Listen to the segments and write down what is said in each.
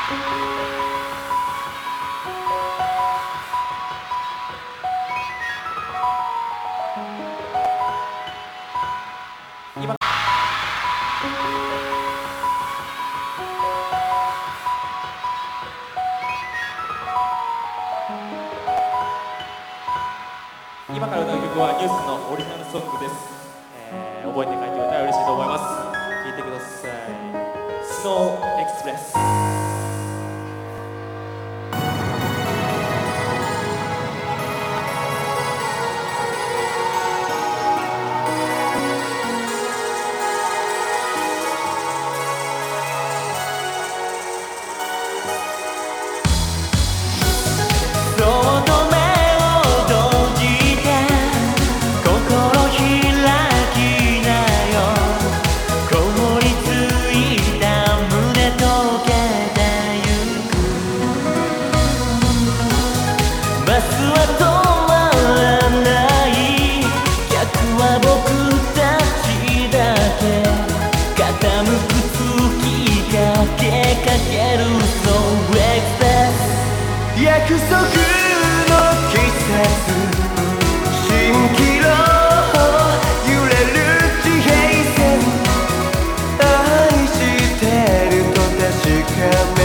今から歌う曲はニュースのオリジナルソングです。覚えて帰ってくれたら嬉しいと思います。聴いてください。スノーエクスプレス。バスは止まらない、客は僕たちだけ、傾く月かけかけるSo Express、 約束の季節、蜃気楼揺れる地平線、愛してると確かめ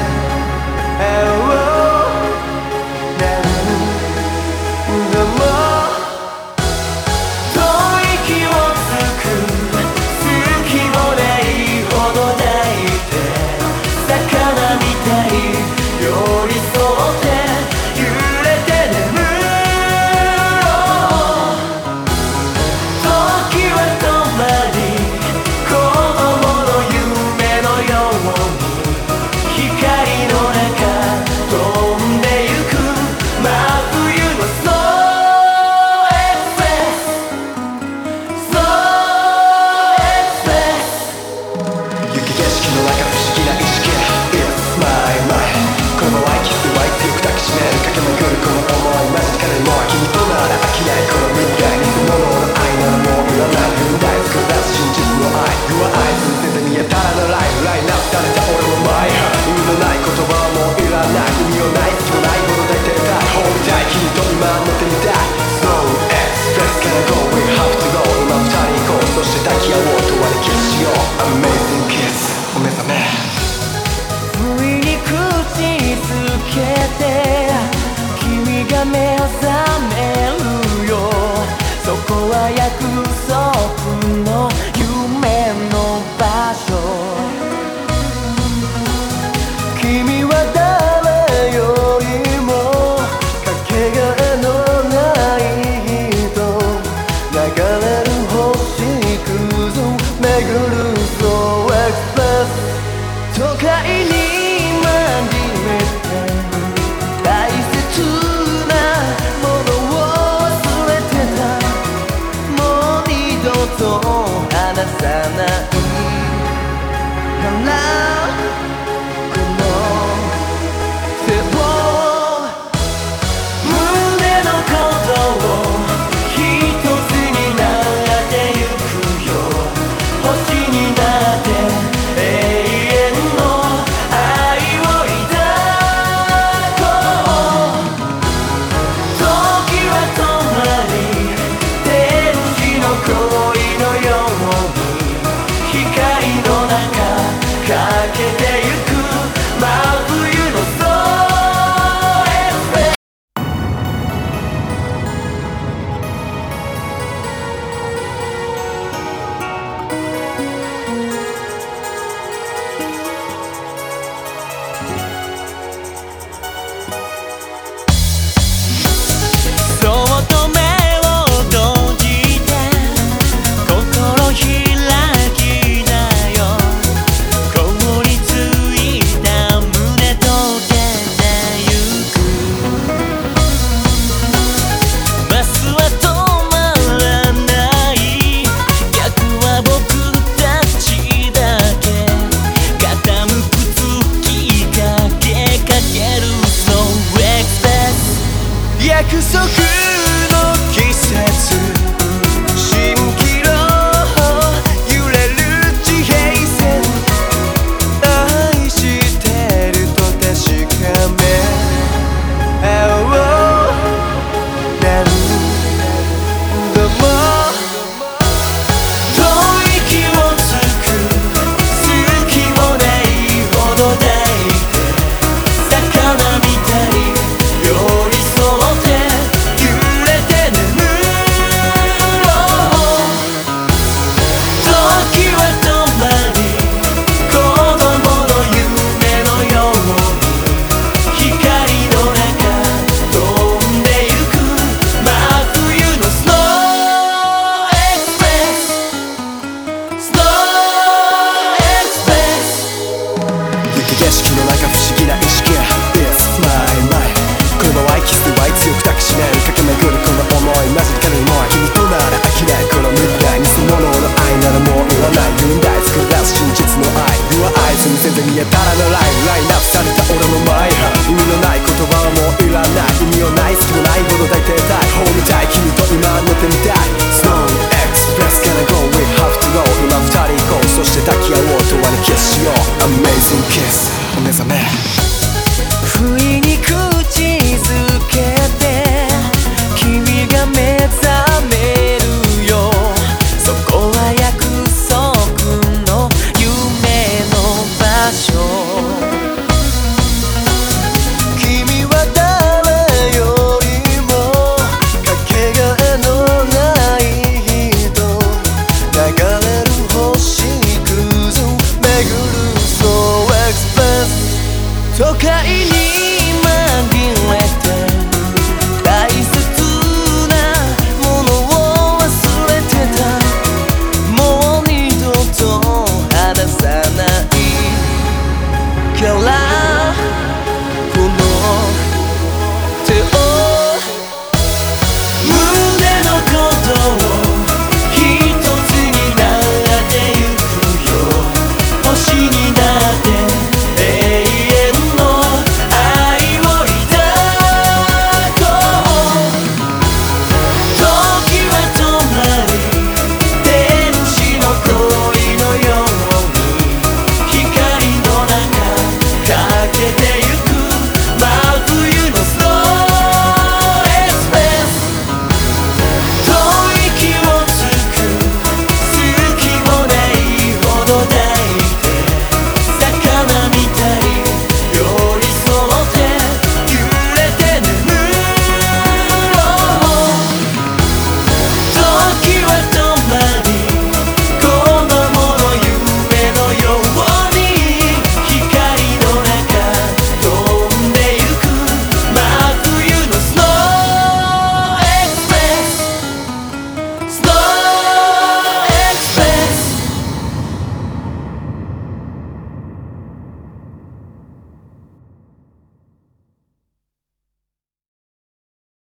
目を覚めるよ、そこは約束の夢の場所、君は誰よりもかけがえのない人、流れる星屑巡るSo Express、 都会に紛れて大切と離さないからこの手を、胸の鼓動を一つになってゆくよ、星になって永遠の愛を抱こう、時は止まり天使の声光の中輝ラインナップされた俺のマイハー意味のない言葉はもういらない意味のない隙もないほど大抵たいホームたい君と今乗ってみたい Snow Express Can I go We have to go 今二人行こうそして抱き合おうとはにキスしよう Amazing kiss お目覚め不意に口づけて君が目覚めるよそこは約束の夢の場所君は誰よりもかけがえのない人流れる星屑巡る So Express 都会に紛れて大切なものを忘れてたもう二度と離さないから